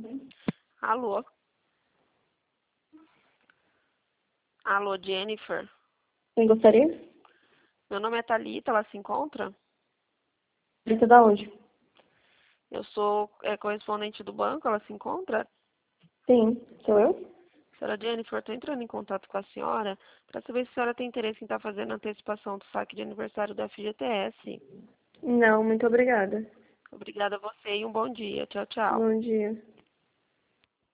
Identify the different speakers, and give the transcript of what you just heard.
Speaker 1: Alô? Alô, Jennifer?
Speaker 2: Quem gostaria?
Speaker 1: Meu nome é Thalita, ela se encontra?
Speaker 2: Lista da onde?
Speaker 1: Eu sou correspondente do banco, ela se encontra?
Speaker 2: Sim, sou eu?
Speaker 1: Senhora Jennifer, estou entrando em contato com a senhora para saber se a senhora tem interesse em estar fazendo a antecipação do saque de aniversário da FGTS.
Speaker 2: Não, muito obrigada.
Speaker 1: Obrigada a você e um bom dia. Tchau, tchau.
Speaker 2: Bom dia.